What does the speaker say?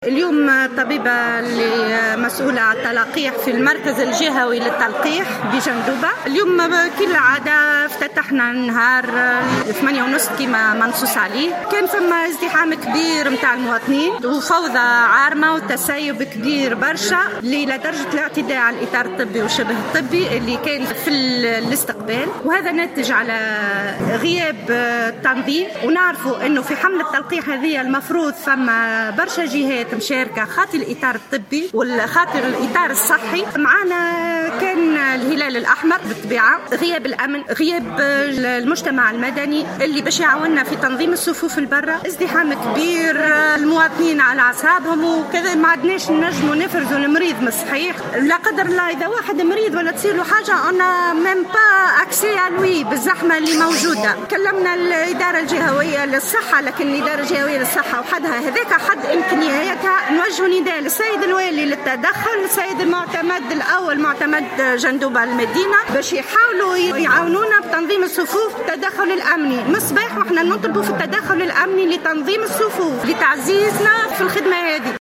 اليوم الطبيبة اللي مسؤولة عن التلقيح في المركز الجهوي للتلقيح بجندوبة. اليوم كل عادة افتتحنا النهار 8:30 كما منصوص عليه. كان فما ازدحام كبير متاع المواطنين وفوضى عارمة وتسيب كبير برشا لدرجة الاعتداء على الإطار الطبي وشبه الطبي اللي كان في الاستقبال، وهذا ناتج على غياب التنظيم. ونعرفوا انه في حملة التلقيح هذه المفروض فما برشا جهات مشاركة خاطر الإطار الطبي والخاطر الإطار الصحي. معنا كان الهلال الأحمر بالطبيعة، غياب الأمن، غياب المجتمع المدني اللي باش يعاوننا في تنظيم الصفوف البرة، ازدحام كبير، المواطنين على أعصابهم وكذا. ما عدناش نجموا نفرزوا المريض من الصحيح. لا قدر الله إذا واحد مريض ولا تصير له حاجة أنا ميم با أكسي علوي بالزحمة اللي موجودة. كلمنا الإدارة الجهوية للصحة، لكن الإدارة الجهوية للصحة وحدها هذاك حد إمكانياتها. نوجه نداء للسيد الوالي للتدخل، السيد المعتمد الأول معتمد جندوبة المدينة، باش يحاولوا يعاونونا بتنظيم الصفوف التدخل الأمني. من الصباح وإحنا نطلبوا في التدخل الأمني لتنظيم الصفوف لتعزيزنا في الخدمة هذه.